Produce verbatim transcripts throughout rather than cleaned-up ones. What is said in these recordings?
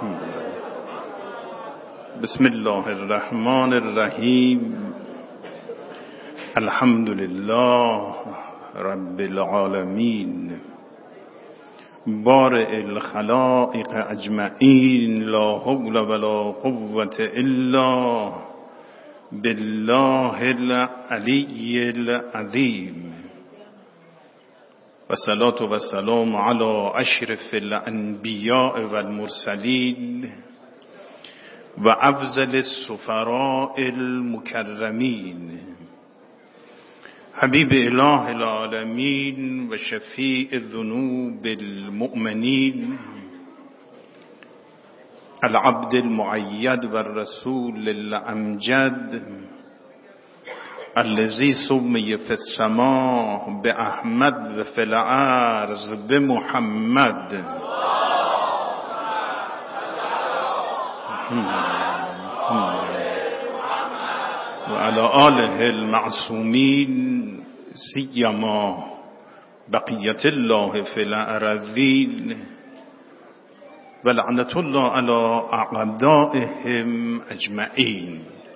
بسم الله الرحمن الرحیم. الحمد لله رب العالمین، بارئ الخلائق اجمعین، لا حول ولا قوة الا بالله العلی العظیم. و الصلاة و السلام علی اشرف الانبیاء و المرسلین و افضل السفراء المکرمین، حبیب اله العالمین و شفیع ذنوب المؤمنین، العبد المؤید و الرسول الامجد، الذي سمي في السماء بأحمد و في الأرض بمحمد. و على آله المعصومين سيما بقية الله في الأراذين، ولعنة الله على أعدائهم أجمعين.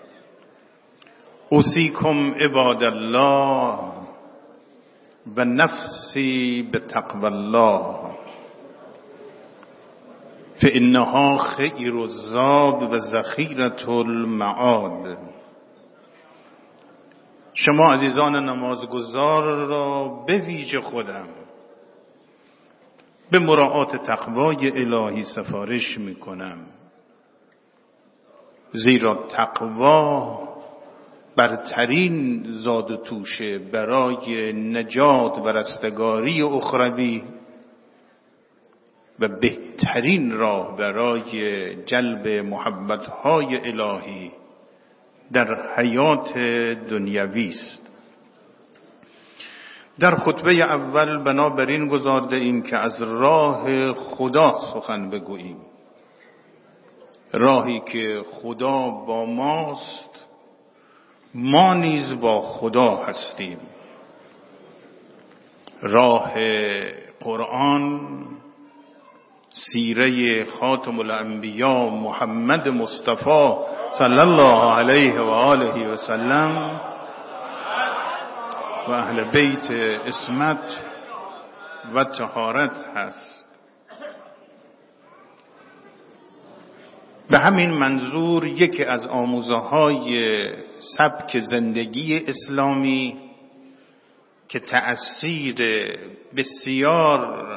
أوصيكم عباد الله و نفسی بتقوى الله، فإنها خير الزاد و ذخیرة المعاد. شما عزیزان نمازگزار را به ویژه خودم به مراعات تقوای الهی سفارش می کنم، زیرا تقوا برترین زاد و توشه برای نجات و رستگاری اخروی و بهترین راه برای جلب محبت‌های الهی در حیات دنیوی است. در خطبه اول بنابراین گزارده ایم که از راه خدا سخن بگوییم، راهی که خدا با ماست، ما نیز با خدا هستیم. راه قرآن، سیره خاتم الانبیا محمد مصطفی صلی الله علیه و آله و سلم و اهل بیت عصمت و طهارت هست. به همین منظور یکی از آموزه‌های سبک زندگی اسلامی که تأثیر بسیار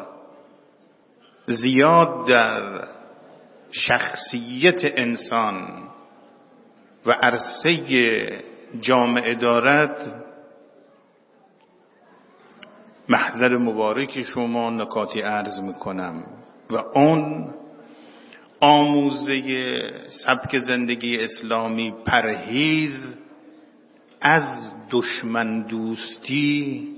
زیاد در شخصیت انسان و عرصه جامعه دارد، محضر مبارک شما نکاتی عرض میکنم و اون آموزه سبک زندگی اسلامی پرهیز از دشمن دوستی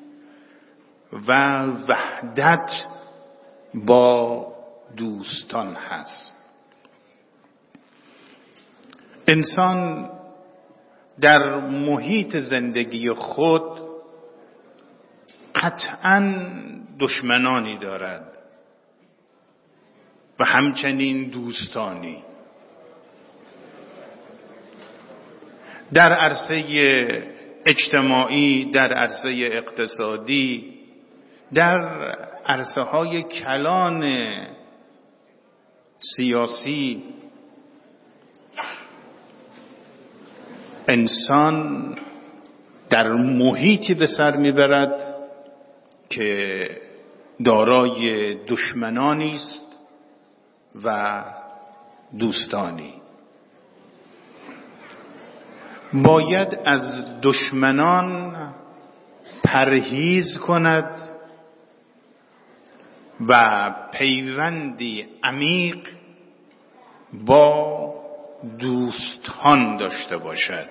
و وحدت با دوستان هست. انسان در محیط زندگی خود قطعاً دشمنانی دارد و همچنین دوستانی. در عرصه اجتماعی، در عرصه اقتصادی، در عرصه های کلان سیاسی، انسان در محیطی به سر میبرد که دارای دشمنانی است و دوستانی. باید از دشمنان پرهیز کند و پیوندی عمیق با دوستان داشته باشد.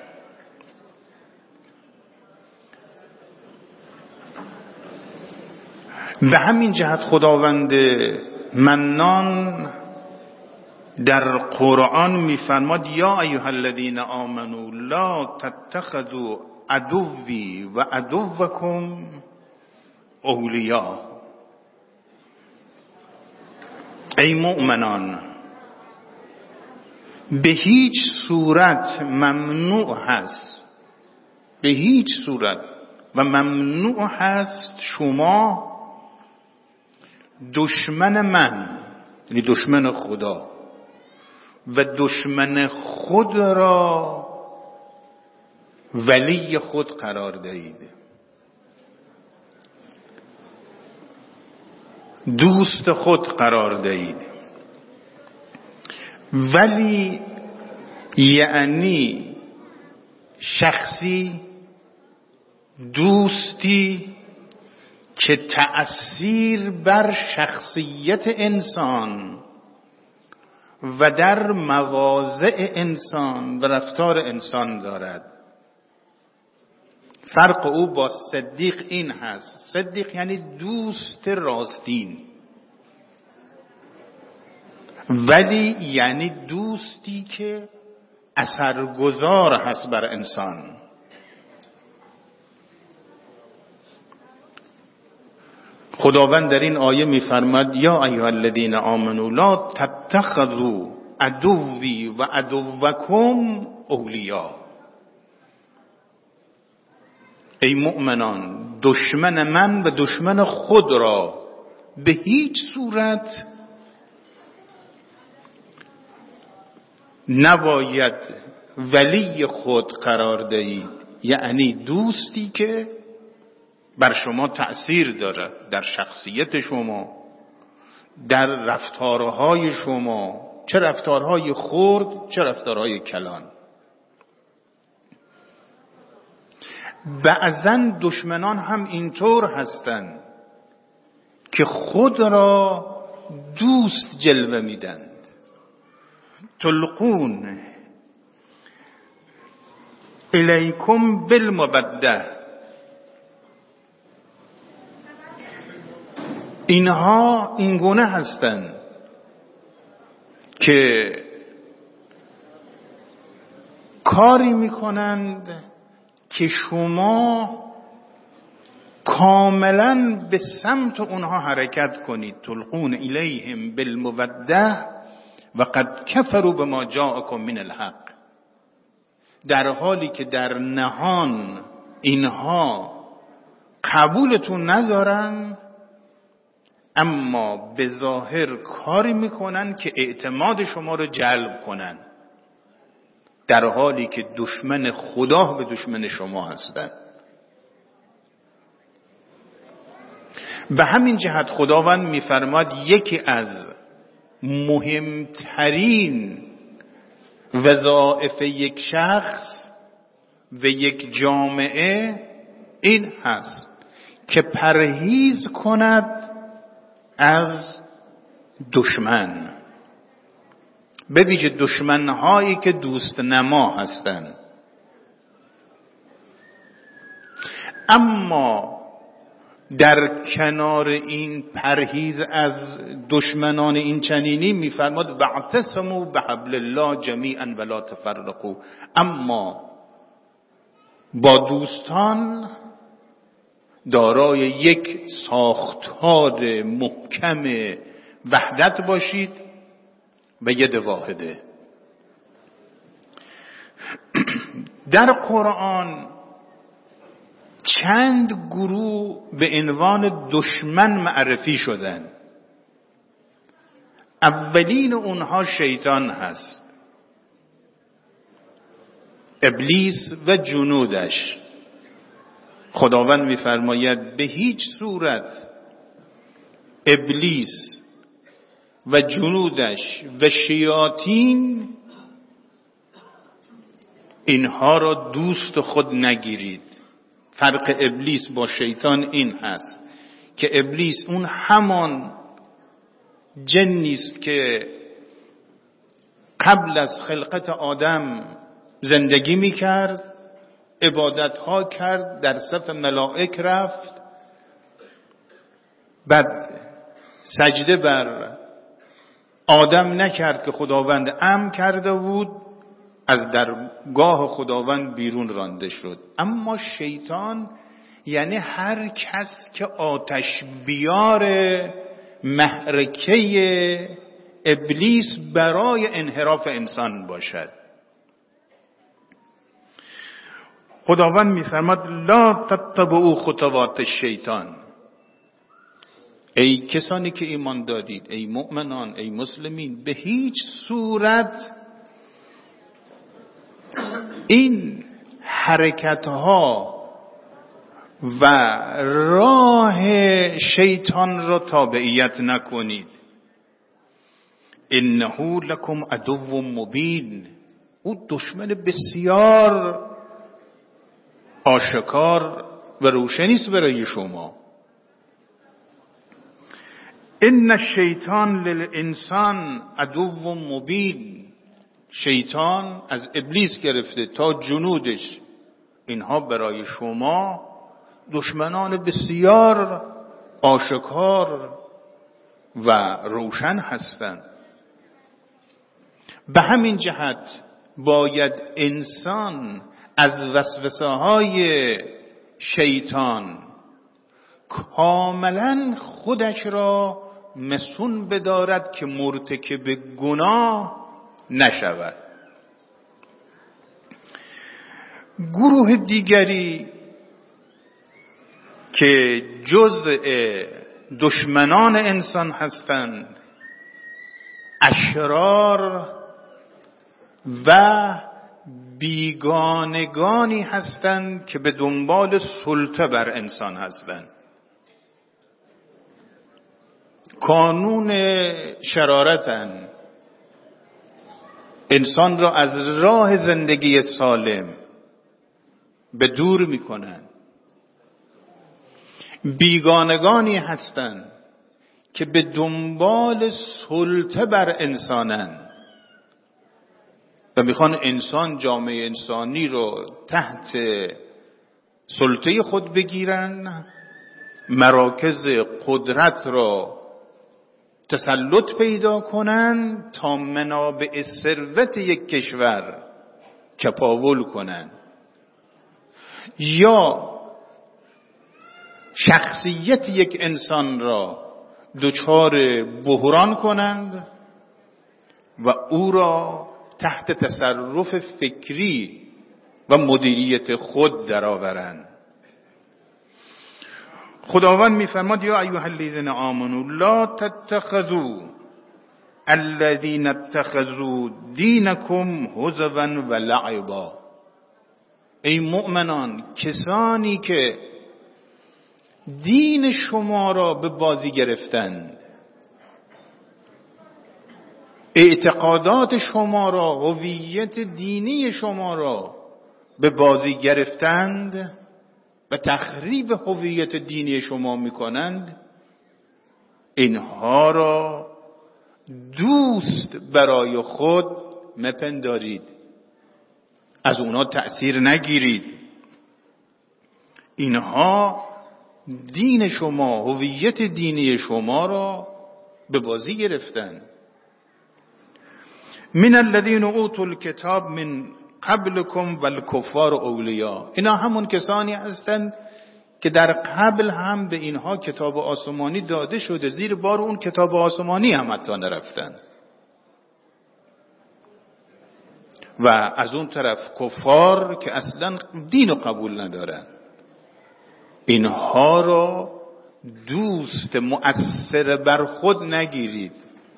به همین جهت خداوند منان در قرآن میفرماد: یا ایها الذین آمنوا لا تتخذوا عدوی و عدوکم اولیاء. ای مؤمنان، به هیچ صورت ممنوع هست، به هیچ صورت و ممنوع هست شما دشمن من، یعنی دشمن خدا و دشمن خود را ولی خود قرار دهید، دوست خود قرار دهید. ولی یعنی شخصی، دوستی که تأثیر بر شخصیت انسان و در مواضع انسان و رفتار انسان دارد. فرق او با صدیق این هست، صدیق یعنی دوست راستین، ولی یعنی دوستی که اثرگذار هست بر انسان. خداوند در این آیه می‌فرماید یا ایها الذین آمنوا لا تتخذوا عدوی و عدوکم اولیاء. ای مؤمنان، دشمن من و دشمن خود را به هیچ صورت نباید ولی خود قرار دهید، یعنی دوستی که بر شما تأثیر دارد در شخصیت شما، در رفتارهای شما، چه رفتارهای خرد چه رفتارهای کلان. بعضن دشمنان هم اینطور هستند که خود را دوست جلوه میدند. تلقون الیکم بالمودة، اینها اینگونه هستند که کاری میکنند که شما کاملا به سمت اونها حرکت کنید. تلقون الیهم بالمودة و قد کفروا بما جاءکم من الحق، در حالی که در نهان اینها قبولتون ندارن، اما به ظاهر کاری میکنن که اعتماد شما رو جلب کنن، در حالی که دشمن خدا به دشمن شما هستند. به همین جهت خداوند میفرماد یکی از مهمترین وظایف یک شخص و یک جامعه این هست که پرهیز کند از دشمن، به ویژه دشمنهایی که دوست نما هستند. اما در کنار این پرهیز از دشمنان این چنینی میفرماد واعتصموا بحبل الله جمیعا ولا تفرقوا، اما با دوستان دارای یک ساختار محکم وحدت باشید و ید واحده. در قرآن چند گروه به عنوان دشمن معرفی شدن. اولین اونها شیطان هست، ابلیس و جنودش. خداوند می‌فرماید به هیچ صورت ابلیس و جنودش و شیاطین اینها را دوست خود نگیرید. فرق ابلیس با شیطان این هست که ابلیس اون همان جنی است که قبل از خلقت آدم زندگی می‌کرد، عبادت‌ها کرد، در صف ملائک رفت، بعد سجده بر آدم نکرد که خداوند امر کرده بود، از درگاه خداوند بیرون رانده شد. اما شیطان یعنی هر کس که آتش بیار محرکه ابلیس برای انحراف انسان باشد. خداوند می‌فرماد لا تتبعوا خطوات الشیطان. ای کسانی که ایمان دارید، ای مؤمنان، ای مسلمین، به هیچ صورت این حرکتها و راه شیطان را تابعیت نکنید. انه لکم عدو مبین، او دشمن بسیار آشکار و روشنی است برای شما. ان الشیطان للانسان عدو مبین، شیطان از ابلیس گرفته تا جنودش، اینها برای شما دشمنان بسیار آشکار و روشن هستند. به همین جهت باید انسان از وسوسه های شیطان کاملا خودش را مسون بدارد که مرتکب گناه نشود. گروه دیگری که جزء دشمنان انسان هستند، اشرار و بیگانگانی هستند که به دنبال سلطه بر انسان هستند. کانون شرارتن، انسان را از راه زندگی سالم به دور میکنن. بیگانگانی هستند که به دنبال سلطه بر انسانن و میخوان انسان، جامعه انسانی رو تحت سلطه خود بگیرن، مراکز قدرت را تسلط پیدا کنن تا منابع ثروت یک کشور چپاول کنن، یا شخصیت یک انسان را دچار بحران کنند و او را تحت تصرف فکری و مدیریت خود درآورند. خداوند میفرماد یا ایها الذین آمنوا لا تتخذوا الذین اتخذوا دینکم هزوا و لعبا. ای مؤمنان، کسانی که دین شما را به بازی گرفتند، اعتقادات شما را، هویت دینی شما را به بازی گرفتند و تخریب هویت دینی شما میکنند، اینها را دوست برای خود مپندارید، از اونا تأثیر نگیرید. اینها دین شما، هویت دینی شما را به بازی گرفتند. من الذین اوتوا الکتاب من قبلکم والکفار اولیاء. اینا همون کسانی هستند که در قبل هم به اینها کتاب آسمانی داده شده، زیر بار اون کتاب آسمانی هم حتی نرفتن. و از اون طرف کفار که اصلا دین رو قبول ندارن، اینها را دوست مؤثر بر خود نگیرید.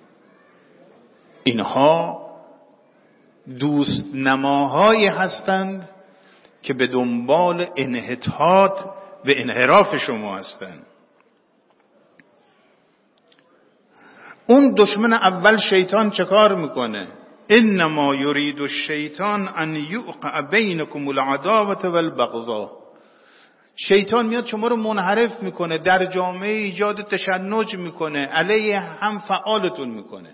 اینها دوست نماهایی هستند که به دنبال انحطاط و انحراف شما هستند. اون دشمن اول شیطان چه کار میکنه؟ انما یرید الشیطان ان یوقع بینکم العداوة والبغضاء. شیطان میاد شما رو منحرف میکنه، در جامعه ایجاد تشنج میکنه، علیه هم فعالتون میکنه.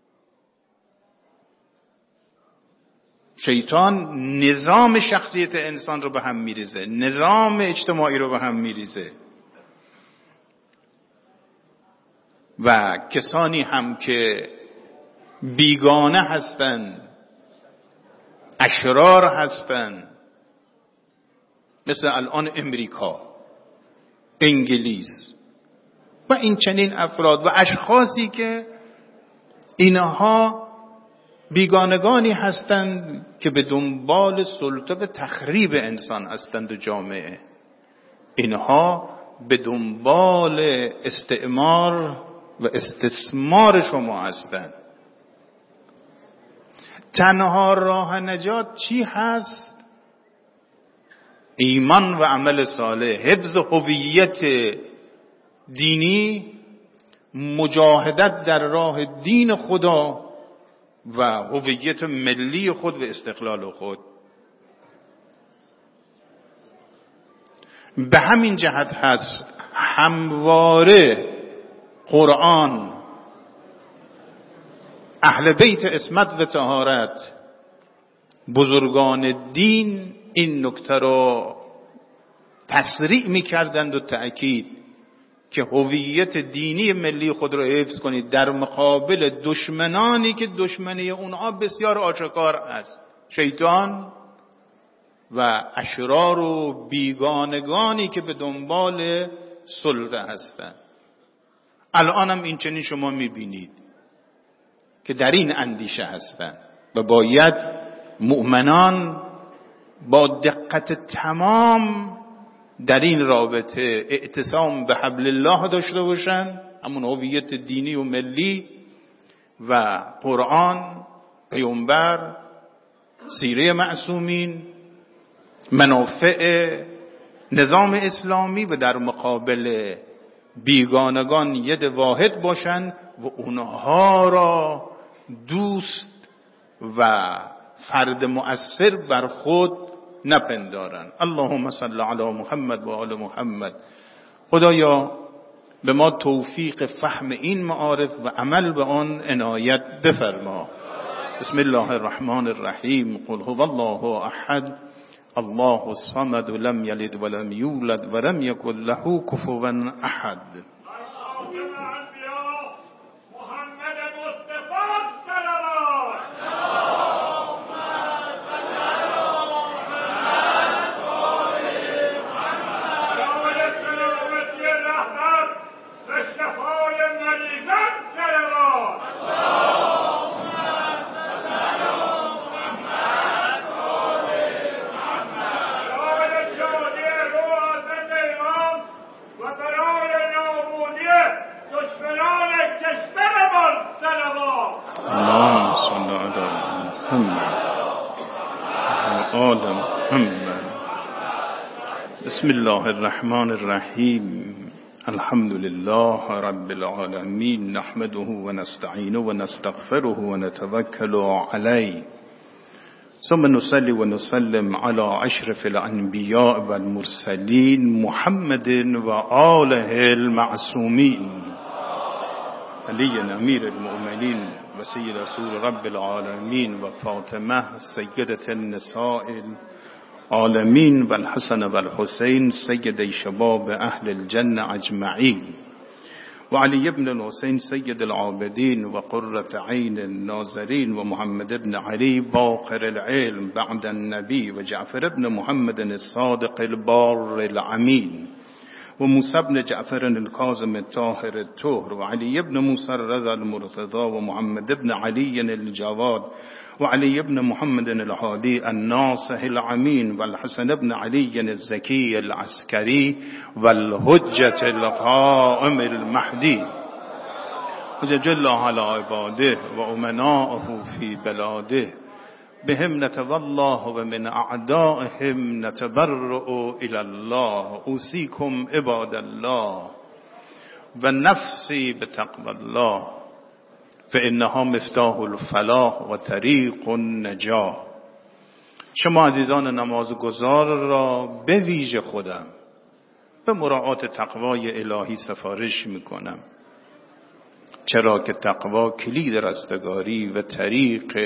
شیطان نظام شخصیت انسان رو به هم میریزه، نظام اجتماعی رو به هم میریزه. و کسانی هم که بیگانه هستند، اشرار هستند، مثل الان امریکا، انگلیس و این چنین افراد و اشخاصی که اینها بیگانگانی هستند که به دنبال سلطه و تخریب انسان هستند و جامعه. اینها به دنبال استعمار و استثمار شما هستند. تنها راه نجات چی هست؟ ایمان و عمل صالح، حفظ هویت دینی، مجاهدت در راه دین خدا و هویت ملی خود و استقلال خود. به همین جهت هست همواره قرآن اهل بیت عصمت و طهارت، بزرگان دین این نکته رو تسریع می‌کردند و تأکید که هویت دینی ملی خود را حفظ کنید در مقابل دشمنانی که دشمنی اونها بسیار آشکار است، شیطان و اشرار و بیگانگانی که به دنبال سلطه هستند. الان هم این چنین شما می‌بینید که در این اندیشه هستند و باید مؤمنان با دقت تمام در این رابطه اعتصام به حبل الله داشته باشند، همون هویت دینی و ملی و قرآن، پیامبر، سیره معصومین، منافع نظام اسلامی و در مقابل بیگانگان ید واحد باشند و اونها را دوست و فرد مؤثر بر خود نپندارن. اللهم صل علی محمد و آل محمد. خدایا به ما توفیق فهم این معارف و عمل به آن عنایت بفرما. بسم الله الرحمن الرحیم. قل هو الله احد الله الصمد لم یلد ولم یولد ولم یکن له کفوا احد. بسم الله الرحمن الرحیم. الحمد لله رب العالمین، نحمده و نستعینه و نستغفره و نتوکل علیه، ثم نصلی و نسلم علی اشرف الانبیاء و المرسلین محمد و آله المعصومین، علی امیر المؤمنین و سید رسول رب العالمین و فاطمه سیدة النساء العالمین و الحسن و الحسین سید شباب اهل الجنه اجمعین و علی ابن الحسین سید العابدین و قرة عین الناظرین و محمد ابن علی باقر العلم بعد النبی و جعفر ابن محمد الصادق البار الامین و موسی ابن جعفر الکاظم الطاهر الطهر و علی ابن موسی الرضا المرتضی و محمد ابن علی الجواد و علی ابن محمد الهادی الناصح الامین و الحسن ابن علی الزکی العسکری و الحجة القائم المهدی حجج الله علی عباده و امناءه فی بلاده بهم نتولاه و من اعدائهم نتبرأ الی الله. اوصیکم عباد الله و نفسی بتقوی الله فانها مفتاح الفلاح و طریق النجاح. شما عزیزان نمازگزار را به ویژه خودم به مراعات تقوای الهی سفارش میکنم، چرا که تقوا کلید رستگاری و طریق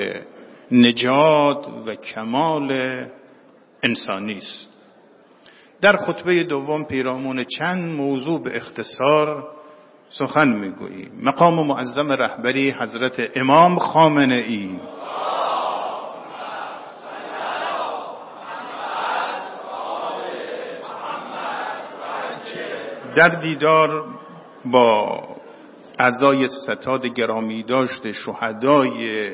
نجات و کمال انسانی است. در خطبه دوم پیرامون چند موضوع به اختصار سخن میگوییم. مقام معظم رهبری حضرت امام خامنه ای در دیدار با اعضای ستاد گرامی داشت شهدای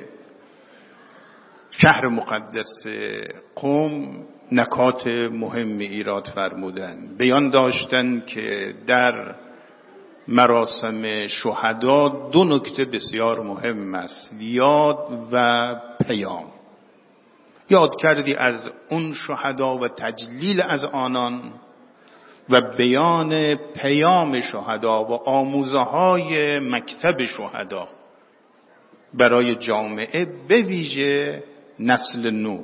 شهر مقدس قم نکات مهمی ایراد فرمودند. بیان داشتند که در مراسم شهدا دو نکته بسیار مهم است: یاد و پیام. یاد کردی از اون شهدا و تجلیل از آنان و بیان پیام شهدا و آموزه های مکتب شهدا برای جامعه، به ویژه نسل نو.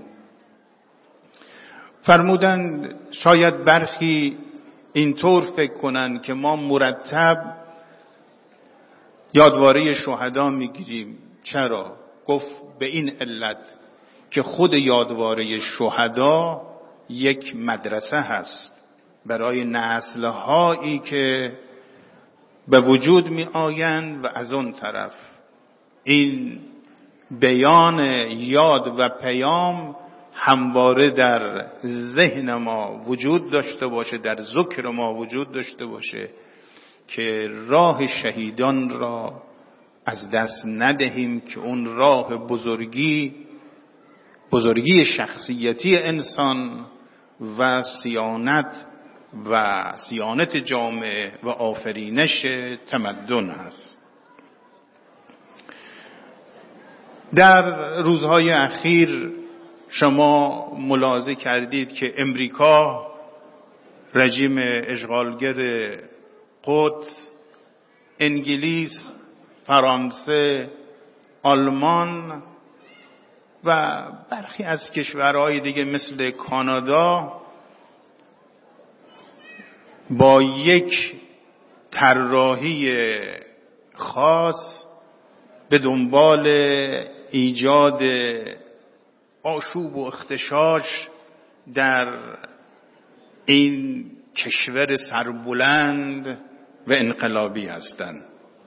فرمودند شاید برخی اینطور فکر کنند که ما مرتب یادواره شهدا میگیریم. چرا؟ گفت به این علت که خود یادواره شهدا یک مدرسه هست برای نسل‌هایی که به وجود می آیند و از اون طرف این بیان یاد و پیام همواره در ذهن ما وجود داشته باشه، در ذکر ما وجود داشته باشه که راه شهیدان را از دست ندهیم، که اون راه بزرگی بزرگی شخصیتی انسان و صیانت و صیانت جامعه و آفرینش تمدن هست. در روزهای اخیر شما ملاحظه کردید که امریکا، رژیم اشغالگر قدس، انگلیس، فرانسه، آلمان و برخی از کشورهای دیگه مثل کانادا با یک طراحی خاص به دنبال ایجاد آشوب و اختشاش در این کشور سربلند و انقلابی هستند.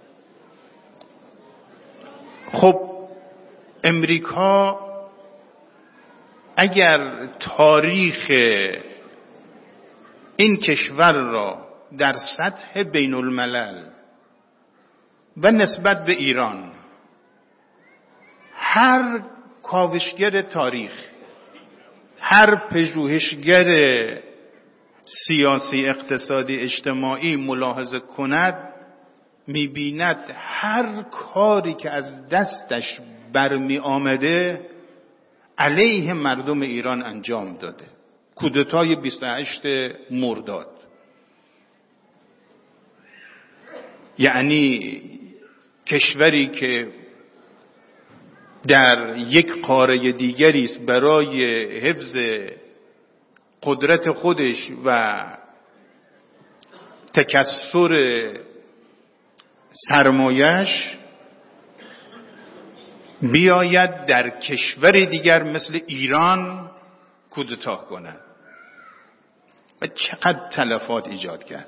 خب امریکا اگر تاریخ این کشور را در سطح بین الملل و نسبت به ایران، هر کاوشگر تاریخ، هر پژوهشگر سیاسی، اقتصادی، اجتماعی ملاحظه کند، میبیند هر کاری که از دستش برمی آمده علیه مردم ایران انجام داده. کودتای بیست و هشتم مرداد، یعنی کشوری که در یک قاره دیگری است برای حفظ قدرت خودش و تکثر سرمایش، بیاید در کشور دیگر مثل ایران کودتا کنند و چقدر تلفات ایجاد کرد.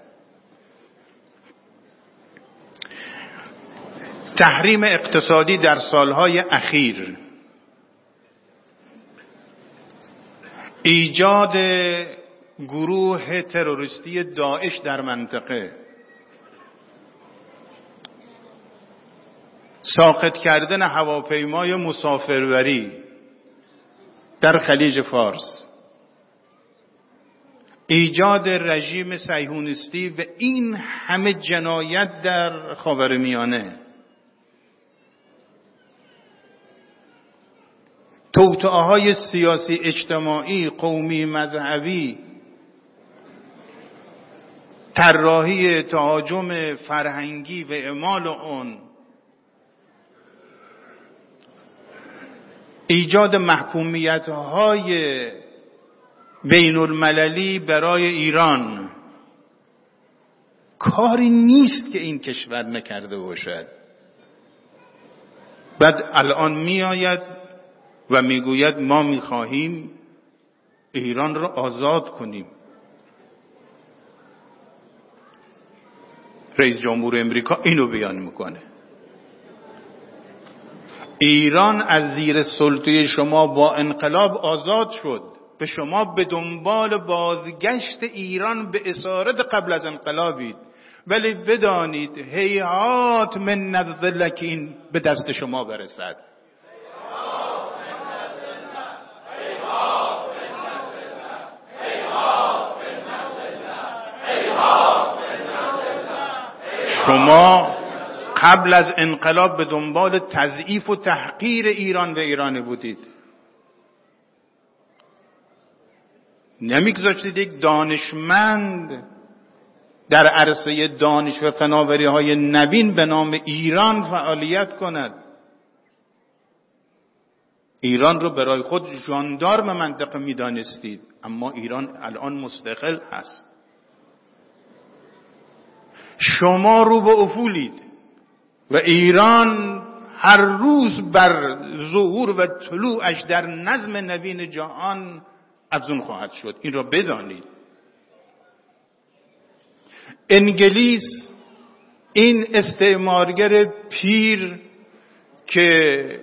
تحریم اقتصادی در سالهای اخیر، ایجاد گروه تروریستی داعش در منطقه، ساقط کردن هواپیمای مسافربری در خلیج فارس، ایجاد رژیم صهیونیستی و این همه جنایت در خاورمیانه، توطئه‌های سیاسی، اجتماعی، قومی، مذهبی، طراحی تهاجم فرهنگی و اعمال آن، ایجاد محکومیت‌های بین المللی برای ایران، کاری نیست که این کشور نکرده باشد. بعد الان می آید و می گوید ما می خواهیم ایران را آزاد کنیم. رئیس جمهور امریکا اینو بیان میکنه. ایران از زیر سلطه شما با انقلاب آزاد شد، به شما به دنبال بازگشت ایران به اسارت قبل از انقلابید ولی بدانید هیهات من نذل که این به دست شما برسد. شما قبل از انقلاب به دنبال تضعیف و تحقیر ایران و ایرانی بودید. نمیگذاشتید یک دانشمند در عرصه دانش و فناوری های نوین به نام ایران فعالیت کند. ایران رو برای خود ژاندارم منطقه میدانستید، اما ایران الان مستقل هست. شما رو به افولید و ایران هر روز بر ظهور و طلوعش در نظم نوین جهان افزون خواهد شد. این را بدانید. انگلیس، این استعمارگر پیر که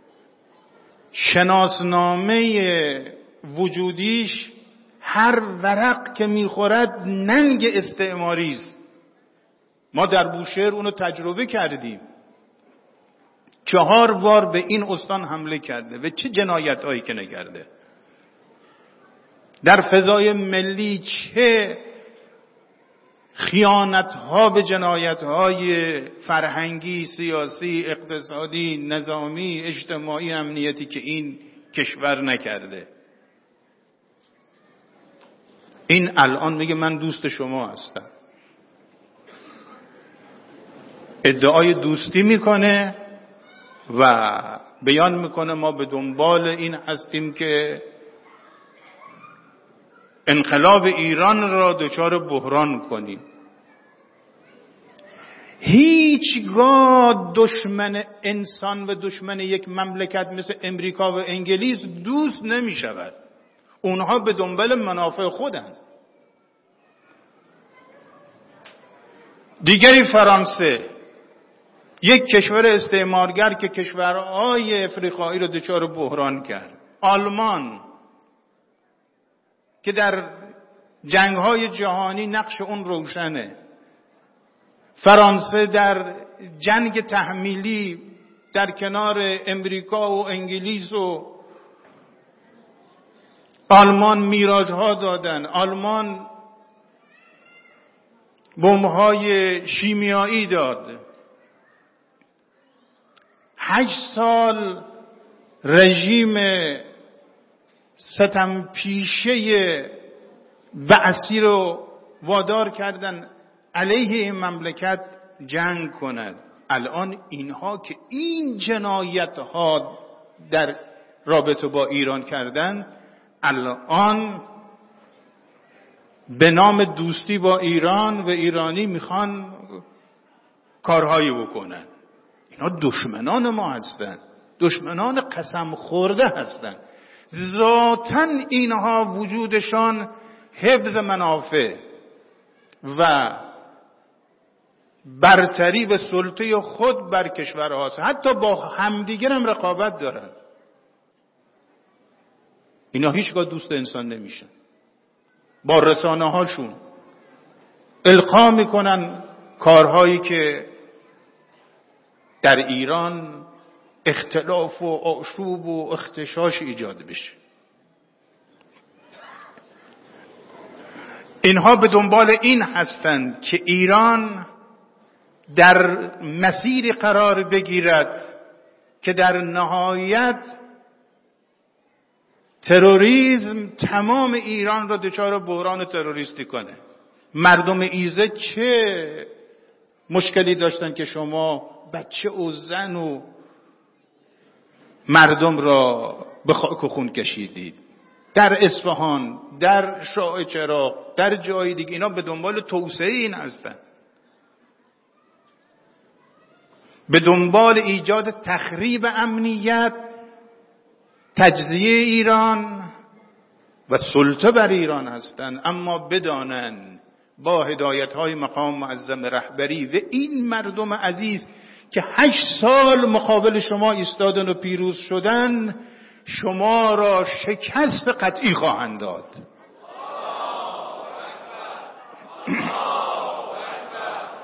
شناسنامه وجودیش هر ورق که میخورد ننگ استعماری است. ما در بوشهر اونو تجربه کردیم. چهار بار به این استان حمله کرده و چه جنایت هایی که نکرده. در فضای ملی چه خیانت ها به جنایت های فرهنگی، سیاسی، اقتصادی، نظامی، اجتماعی، امنیتی که این کشور نکرده. این الان میگه من دوست شما هستم. ادعای دوستی میکنه و بیان میکنه ما به دنبال این هستیم که انقلاب ایران را دچار بحران کنیم. هیچگاه دشمن انسان و دشمن یک مملکت مثل امریکا و انگلیس دوست نمی شود. اونها به دنبال منافع خودند. دیگری فرانسه، یک کشور استعمارگر که کشورهای افریقایی را دچار بحران کرد. آلمان که در جنگ‌های جهانی نقش اون روشنه. فرانسه در جنگ تحمیلی در کنار امریکا و انگلیس و آلمان میراج‌ها دادن. آلمان بمب‌های شیمیایی داد. هشت سال رژیم ستم پیشه بعثی رو وادار کردن علیه این مملکت جنگ کند. الان اینها که این جنایت ها در رابطه با ایران کردن، الان به نام دوستی با ایران و ایرانی میخوان کارهایی بکنن. اینا دشمنان ما هستن، دشمنان قسم خورده هستن. ذاتاً اینها وجودشان حفظ منافع و برتری و سلطه خود بر کشورهاست. حتی با همدیگر هم رقابت دارن. اینا هیچگاه دوست انسان نمیشن. با رسانه هاشون القا میکنن کارهایی که در ایران اختلاف و آشوب و اختشاش ایجاد بشه. اینها به دنبال این هستند که ایران در مسیری قرار بگیرد که در نهایت تروریسم تمام ایران را دچار بحران تروریستی کنه. مردم ایزه چه مشکلی داشتن که شما بچه و زن و مردم را به خاک و خون کشیدید؟ در اصفهان، در شاه چراغ، در جای دیگه اینا به دنبال توسعه این هستن، به دنبال ایجاد تخریب امنیت، تجزیه ایران و سلطه بر ایران هستند. اما بدانن با هدایت‌های مقام معظم رهبری و این مردم عزیز که هشت سال مقابل شما ایستادن و پیروز شدن، شما را شکست قطعی خواهند داد.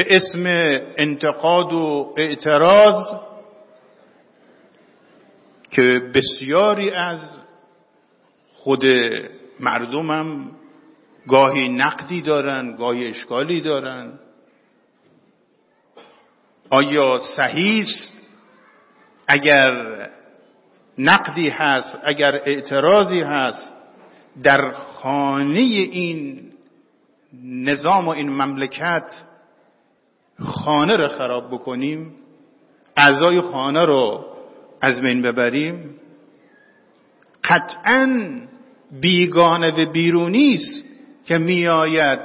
به اسم انتقاد و اعتراض که بسیاری از خود مردمم گاهی نقدی دارن، گاهی اشکالی دارن. آیا صحیح است اگر نقدی هست، اگر اعتراضی هست، در خانه این نظام و این مملکت خانه رو خراب بکنیم، اعضای خانه رو از بین ببریم؟ قطعاً بیگانه و بیرونی است که میآید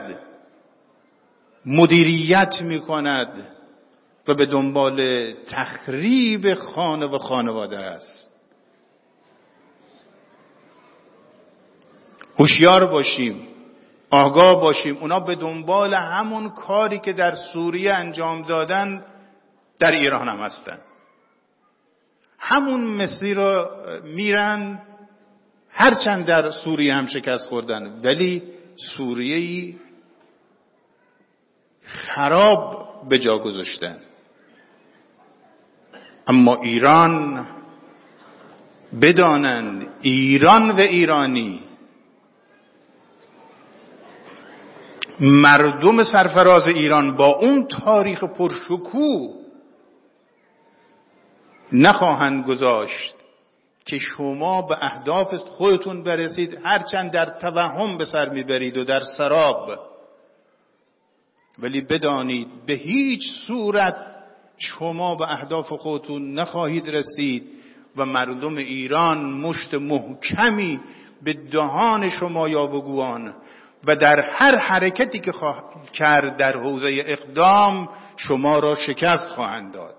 مدیریت میکند و به دنبال تخریب خانه و خانواده است. هوشیار باشیم، آگاه باشیم. اونا به دنبال همون کاری که در سوریه انجام دادن در ایران هم هستن. همون مسیر رو میرن، هرچند در سوریه هم شکست خوردن ولی سوریه‌ای خراب به جا گذاشتن. اما ایران بدانند، ایران و ایرانی، مردم سرفراز ایران با اون تاریخ پرشکوه نخواهند گذاشت که شما به اهداف خودتون برسید، هرچند در توهم به سر میبرید و در سراب، ولی بدانید به هیچ صورت شما به اهداف خودتون نخواهید رسید و مردم ایران مشت محکمی به دهان شما یاوه‌گویان و در هر حرکتی که خواهد کرد در حوزه اقدام شما را شکست خواهند داد.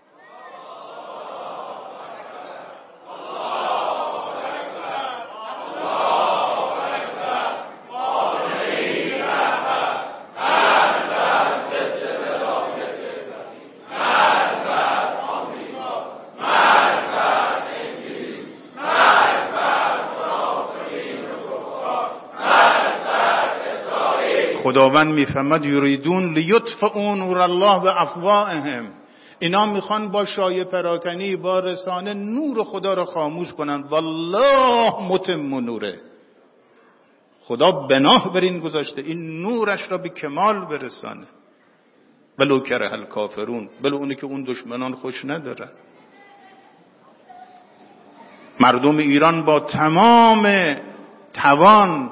خداوند میفهمد یریدون لیطفئوا نور الله بافواههم، اینا میخوان با شایع پراکنی، با رسانه نور خدا رو خاموش کنن. والله متم نوره، خدا بناه بر این گذاشته این نورش را به کمال برسانه. ولو کره الکافرون، ولو اونی که اون دشمنان خوش ندارن. مردم ایران با تمام توان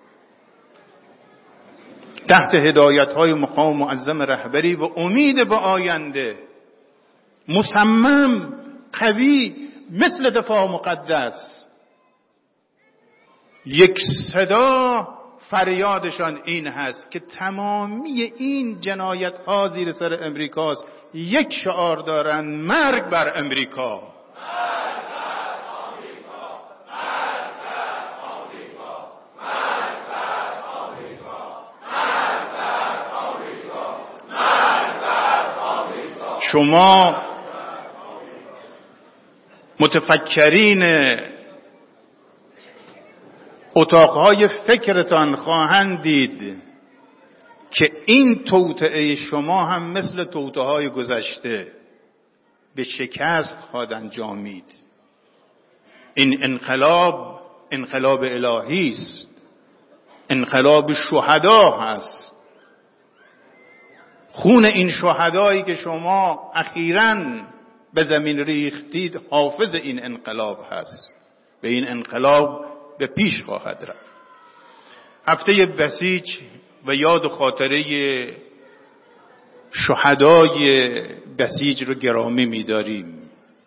تحت هدایت‌های مقام معظم رهبری و امید به آینده، مصمم، قوی، مثل دفاع مقدس، یک صدا فریادشان این هست که تمامی این جنایت‌ها زیر سر امریکاست. یک شعار دارن: مرگ بر امریکا. شما متفکرین اتاقهای فکرتان خواهند دید که این توطئه شما هم مثل توطئه‌های گذشته به شکست خواهد انجامید. این انقلاب انقلاب الهی است، انقلاب شهدا هست. خون این شهدایی که شما اخیراً به زمین ریختید حافظ این انقلاب هست، به این انقلاب به پیش خواهد رفت. هفته بسیج و یاد خاطره شهدای بسیج رو گرامی می‌داریم.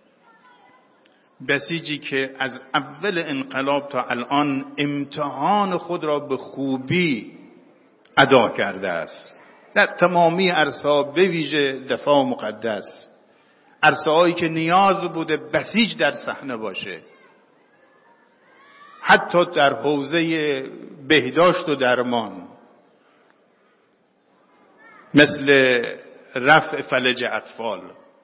بسیجی که از اول انقلاب تا الان امتحان خود را به خوبی ادا کرده است در تمامی عرصه‌ها، به ویژه دفاع مقدس، عرصه‌هایی که نیاز بوده بسیج در صحنه باشه. حتی در حوزه بهداشت و درمان، مثل رفع فلج اطفال،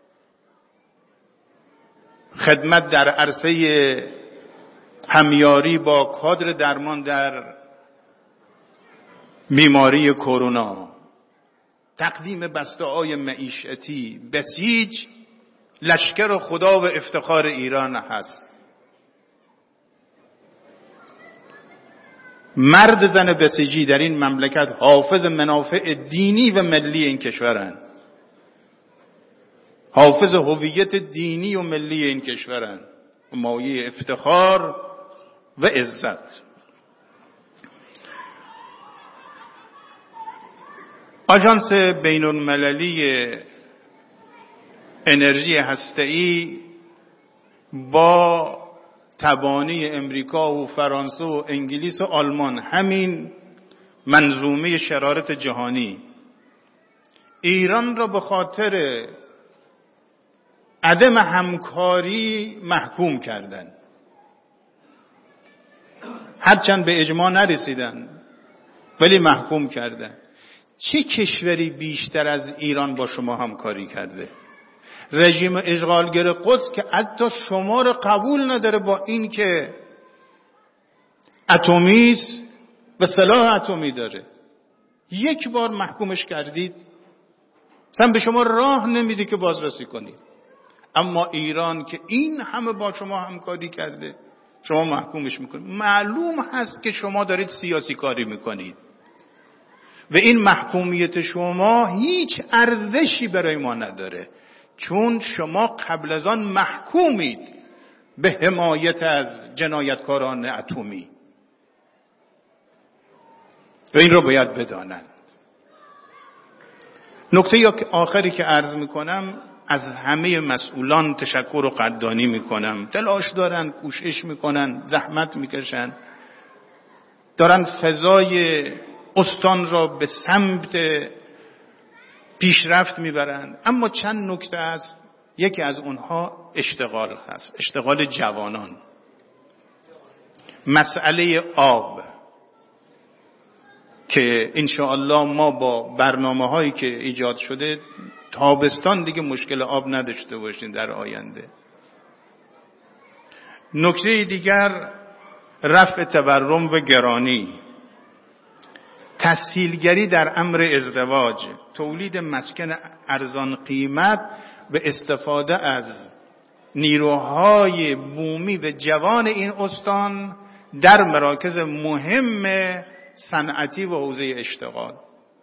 خدمت در عرصه همیاری با کادر درمان در بیماری کرونا، تقدیم بسته‌های معیشتی بسیج لشکر خدا و افتخار ایران هست. مرد زن بسیجی در این مملکت حافظ منافع دینی و ملی این کشورن، حافظ هویت دینی و ملی این کشورن، مایه افتخار و عزت. آژانس بین المللی انرژی هسته‌ای با تبانی امریکا و فرانسه و انگلیس و آلمان، همین منظومه شرارت جهانی، ایران را به خاطر عدم همکاری محکوم کردن. هرچند به اجماع نرسیدن ولی محکوم کردن. چه کشوری بیشتر از ایران با شما همکاری کرده؟ رژیم اشغالگر قدس که حتی شما رو قبول نداره، با این که اتمی است و سلاح اتمی داره، یک بار محکومش کردید، اصلا به شما راه نمیده که بازرسی کنید. اما ایران که این همه با شما همکاری کرده، شما محکومش میکنید. معلوم هست که شما دارید سیاسی کاری میکنید و این محکومیت شما هیچ ارزشی برای ما نداره، چون شما قبل از آن محکومید به حمایت از جنایتکاران اتمی و این رو باید بدانند. نکته آخری که عرض میکنم، از همه مسئولان تشکر و قدردانی میکنم. تلاش دارن، کوشش میکنن، زحمت میکشن، دارن فضای استان را به سمت پیشرفت میبرند. اما چند نکته است. یکی از اونها اشتغال هست، اشتغال جوانان. مسئله آب که انشاءالله ما با برنامه هایی که ایجاد شده تابستان دیگه مشکل آب نداشته باشیم در آینده. نکته دیگر رفع تورم و گرانی، تسهیلگری در امر ازدواج، تولید مسکن ارزان قیمت و استفاده از نیروهای بومی و جوان این استان در مراکز مهم صنعتی و حوزه اشتغال.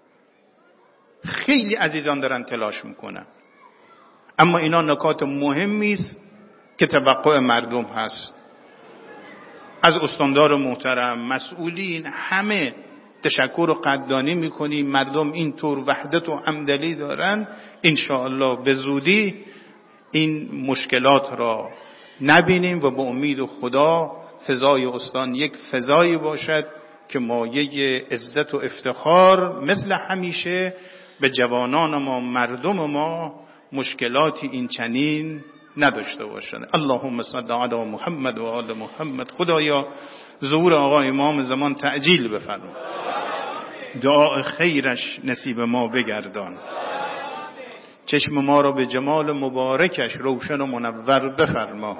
خیلی عزیزان دارن تلاش میکنن، اما اینا نکات مهمی است که توقع مردم هست. از استاندار محترم، مسئولین، همه تشکر و قدردانی میکنیم. مردم اینطور وحدت و همدلی دارن. انشاءالله به زودی این مشکلات را نبینیم و به امید خدا فضای استان یک فضایی باشد که مایه عزت و افتخار مثل همیشه به جوانان ما، مردم ما مشکلاتی این چنین نداشته باشند. اللهم صل علی محمد و آل محمد. خدایا ظهور آقا امام زمان تعجیل بفرما، دعا خیرش نصیب ما بگردان، چشم ما را به جمال مبارکش روشن و منور بفرما.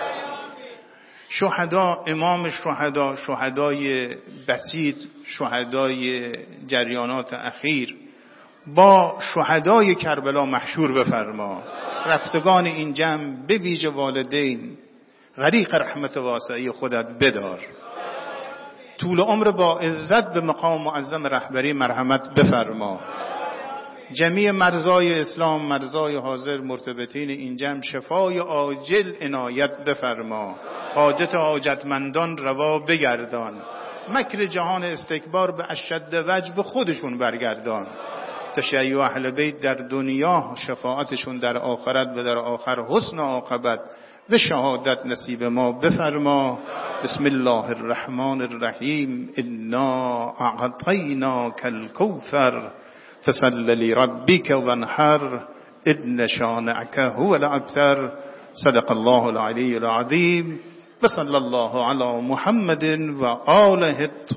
شهدا، امام شهدا، شهدای بسیط، شهدای جریانات اخیر با شهدای کربلا محشور بفرما. رفتگان این جمع به ویژه والدین غریق رحمت واسعی خودت بدار. طول عمر با عزت به مقام معظم رهبری مرحمت بفرما. جمیع مرزای اسلام، مرزای حاضر، مرتبطین این جمع شفای عاجل عنایت بفرما. حاجت حاجتمندان روا بگردان. مکر جهان استکبار به اشد وجه به خودشون برگردان. تشیع اهل بیت در دنیا، شفاعتشون در آخرت و در آخر حسن عاقبت و شهادت نصیب ما بفرما. بسم الله الرحمن الرحیم. انا اعطیناک الکوثر فصل لربک وانحر ان شانئک هو الابتر. صدق الله العلی العظیم و صلی الله علی محمد و آله